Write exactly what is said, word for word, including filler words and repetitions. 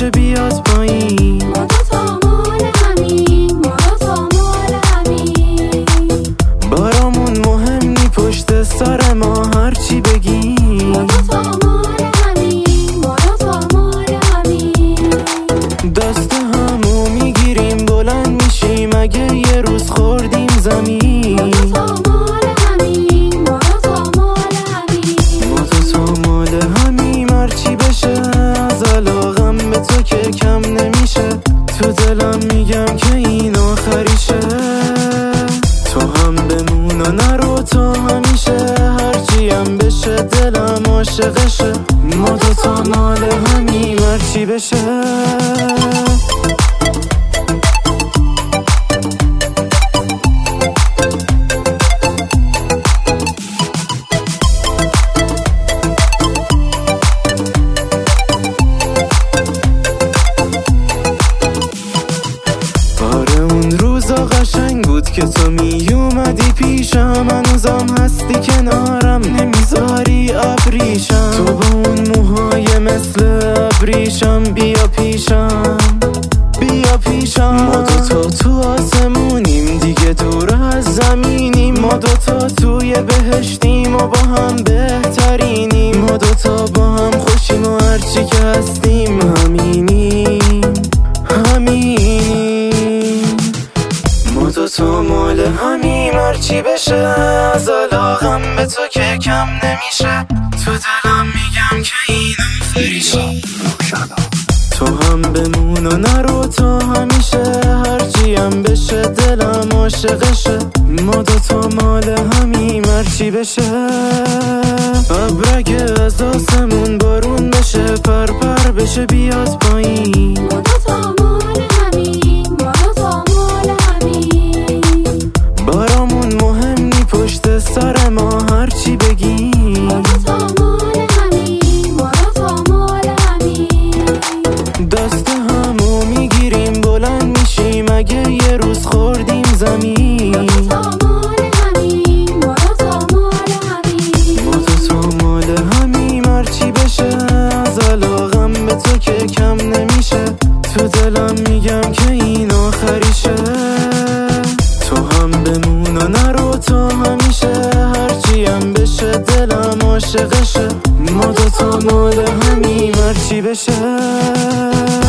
بشه بیاد پایین. ما دوتا مال همین، ما دوتا مال همین. برامون مهم نی پشت سر ما هرچی بگیم. ما دوتا مال همین، ما دوتا مال همین. دست همو میگیریم بلند میشیم اگه یه روز خوردیم زمین. ما دوتا مال همین، ما دوتا مال همین. ما دوتا مال همیم هرچی بشه از علاقم به تو که کم نمیشه. تو دلم میگم که این آخریشه. تو هم بمون و نرو تا همیشه هرچی هم بشه دلم عاشقشه. ما دوتا مال همیم هرچی بشه. قشنگ بود که تو می اومدی پیشم. هنوزم هستی کنارم نمیذاری ابریشم. تو با اون موهای مثل ابریشم بیا پیشم بیا پیشم. ما دوتا تو آسمونیم دیگه دور از زمینیم. ما دوتا توی بهشتیم و با هم بهترینیم. ما دوتا با هم خوشیم و هرچی که هستیم همینیم همینیم. ما دوتا مال همیم هرچی بشه از علاقم به تو که کم نمیشه. تو دلم میگم که این آخریشه. تو هم بمون و نرو تا همیشه هرچی هم بشه دلم عاشقشه. ما دوتا مال همیم هرچی بشه. ابر اگه از آسمون بارون بشه پر پر بشه بیاد پایین. ما دوتا مال همین، ما دوتا مال همین. برامون مهم نی پشت سر ما هرچی بگیم. ما دوتا مال همین، ما دوتا مال همین. دست همو میگیریم بلند میشیم اگه یه روز خوردیم زمین. ما دوتا مال همین، ما دوتا مال همین. ما دوتا مال همیم هرچی بشه از علاقم به تو که کم نمیشه. تو دلم میگم که این آخریشه. تو هم بمون و نرو تا همیشه هرچی هم بشه دلم عاشقشه. ما دوتا مال همیم هرچی بشه.